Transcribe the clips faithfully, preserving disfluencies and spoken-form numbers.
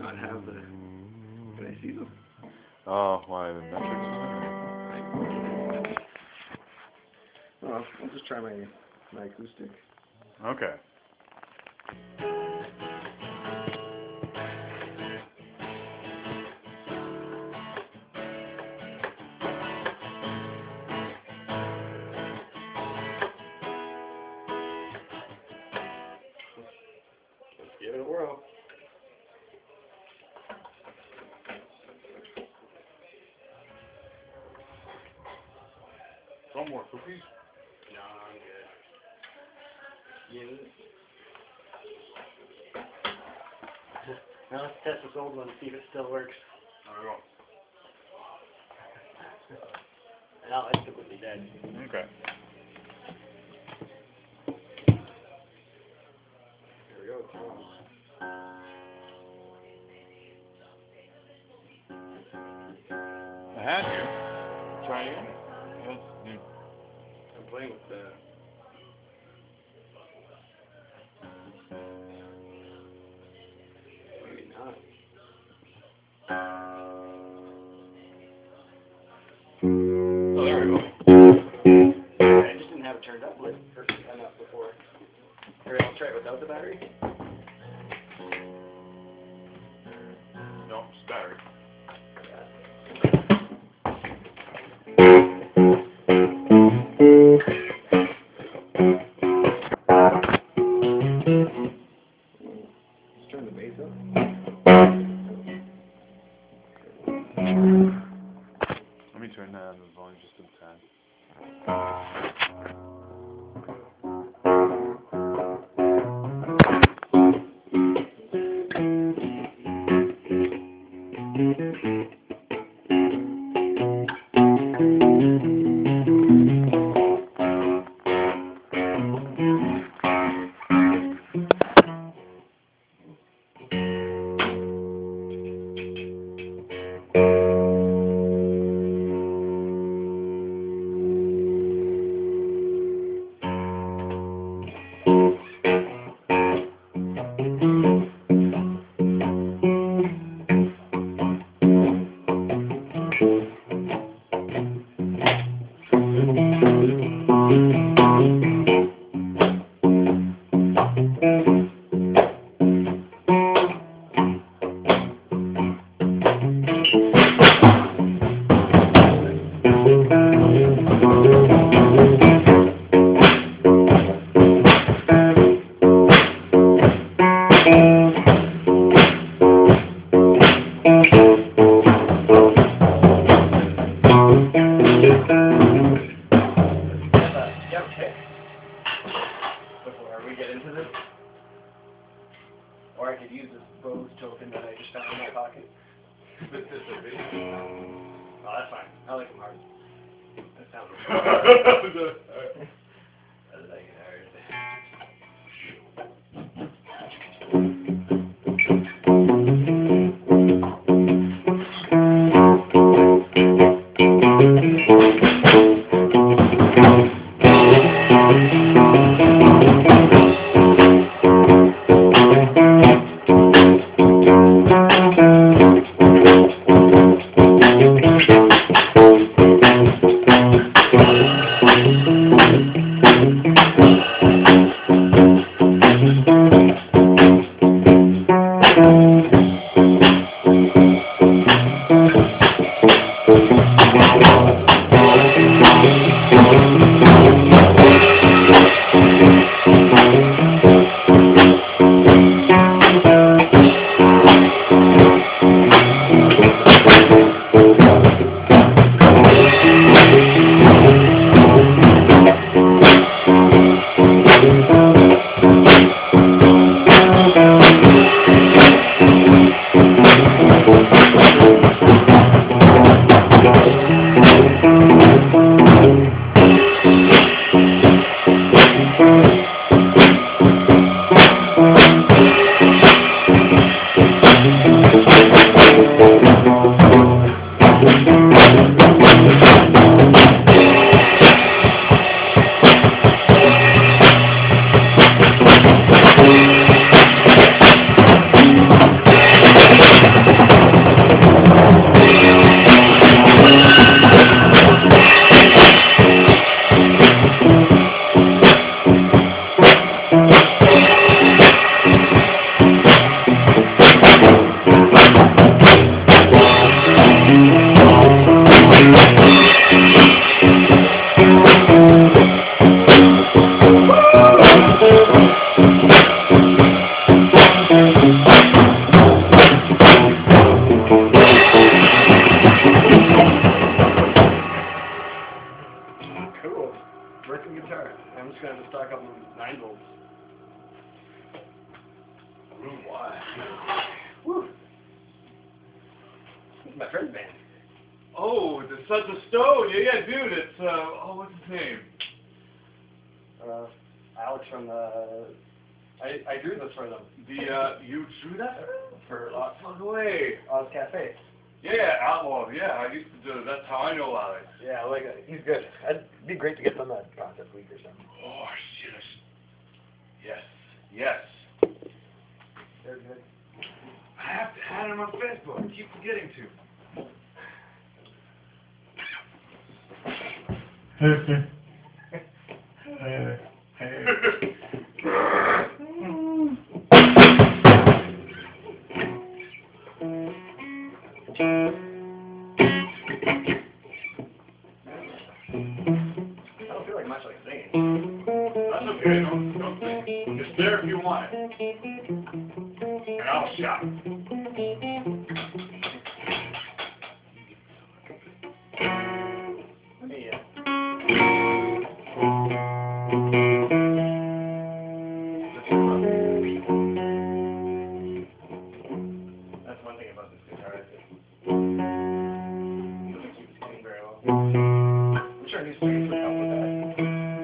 not have the... Can I see them? Oh, why the metrics? Well, I'll just try my my acoustic. Okay. Let's give it a whirl. One more cookies? No, I'm good. You... Now let's test this old one and see if it still works. There we go. No, it's completely dead. Okay. Here we go. I had you. Try again. Yes. Mm. I'm playing with the... Maybe not. Oh, there we go. I just didn't have it turned up like perfect enough before. Alright, I'll try it without the battery. No, it's battery. Let's turn the bass up. Let me turn down the volume just a tad. Before we get into this. Or I could use this Bose token that I just found in my pocket. This is a video. Oh, that's fine. I like them hard. That sounds good. I like it hard. Thank you. Working guitar. I'm just gonna have to stock up on nine volts. Room why? Woo! This is my friend's band. Oh, the Sons of Stone. Yeah, yeah, dude. It's, uh, oh, what's his name? Uh, Alex from the... I, I drew this for them. The, uh, you drew that? For uh, Fuck away. Oz Cafe. Yeah, yeah, Outlaw. Yeah, I used to do. That's how I know Alex. Yeah, I like it. He's good. It'd be great to get them at Concept Week or something. Oh, shit. Yes. Yes. They're good. I have to add him on Facebook. I keep forgetting to. I don't feel like much like singing. That's okay. Don't, don't think. It's there if you want it. And I'll shop. Yeah. That's one thing about this guitar. It doesn't keep spinning very well. I'm sure new strings would help with that.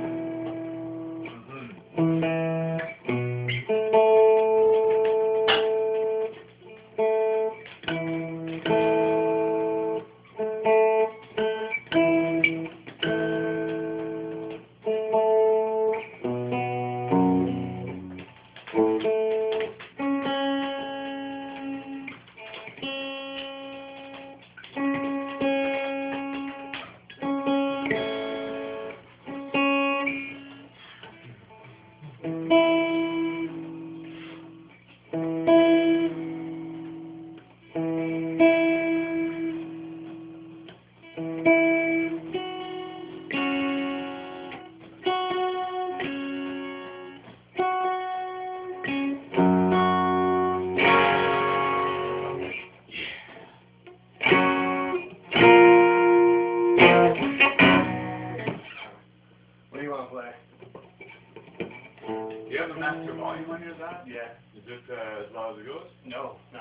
What do you want to play? Do you have the master volume on your that? Yeah. Is it uh, as loud as it goes? No. No.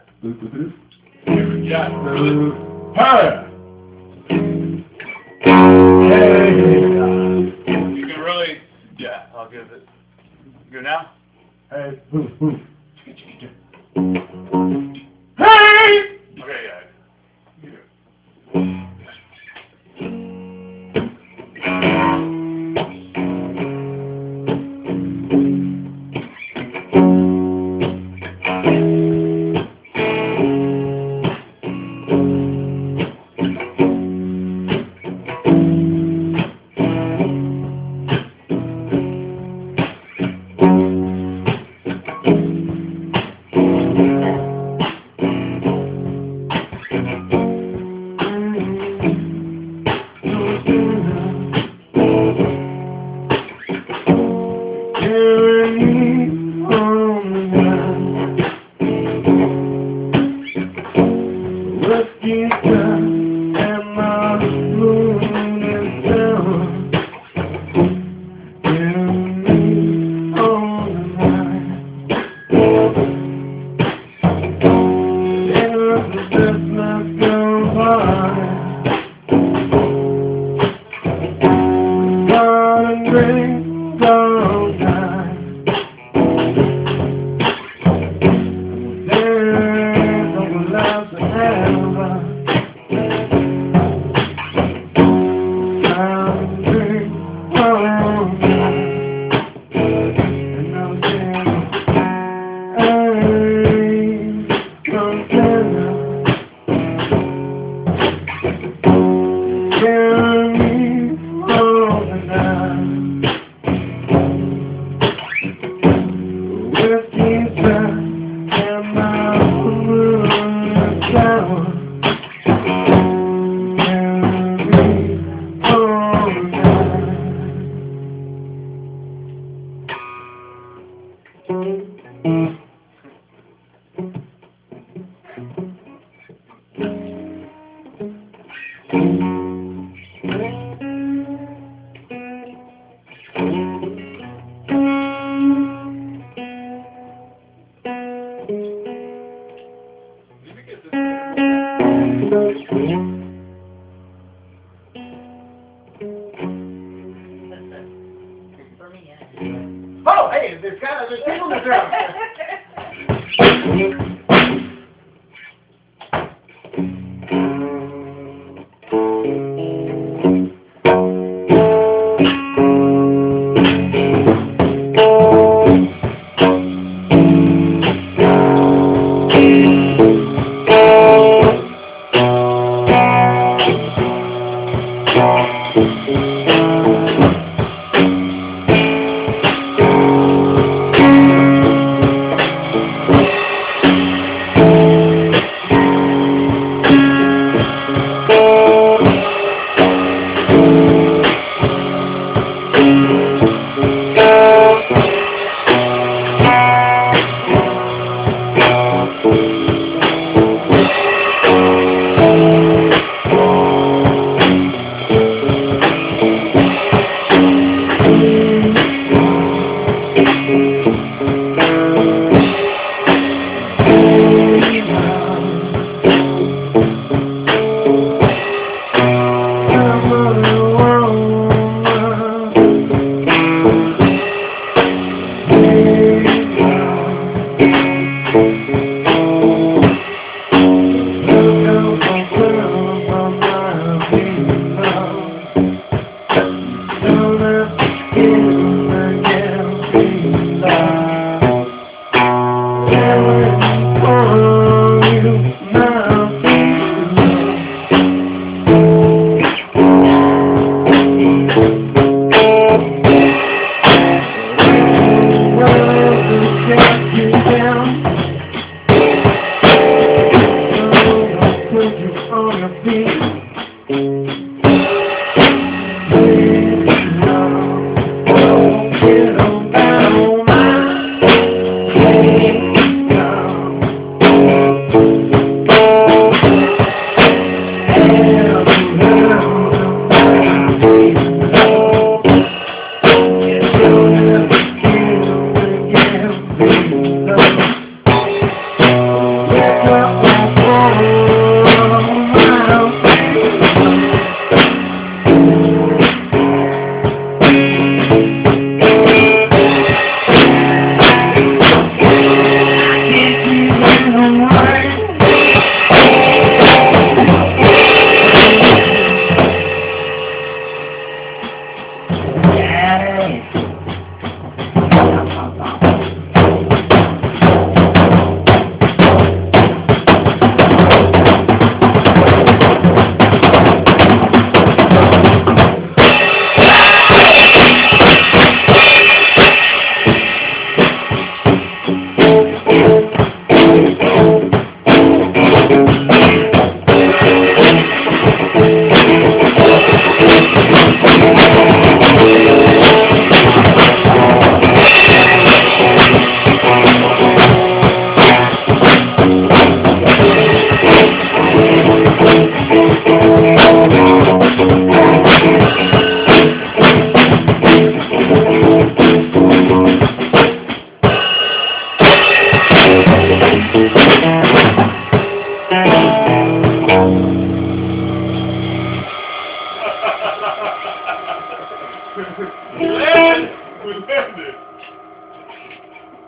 Yeah, really. Hey! You can really, yeah, I'll give it. Go now? Hey! Hey! Okay, yeah. Oh, hey, there's got there's people in the drum.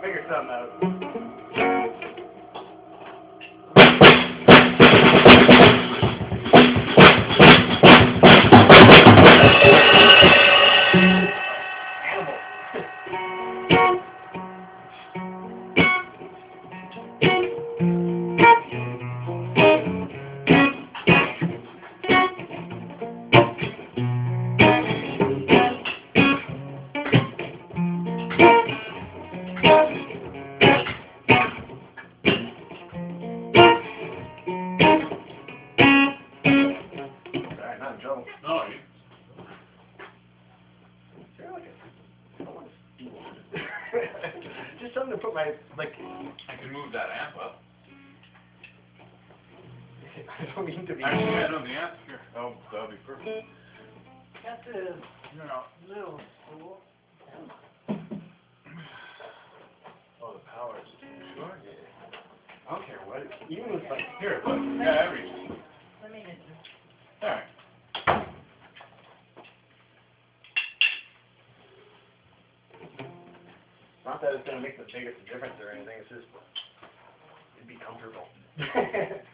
figure something out. Sorry, not in trouble. No, you, Sure, like it. I want to steal it. Just something to put my, like, I can move that amp up. I don't mean to be. Actually, I know the amp. Here, that'll, that'll be perfect. That's a You know, little school. oh, the power's sure. I don't care what, it- even with like, Here, look. Yeah, that reaches. Let me get this. There. not that it's gonna make the biggest difference or anything, it's just, it'd be comfortable.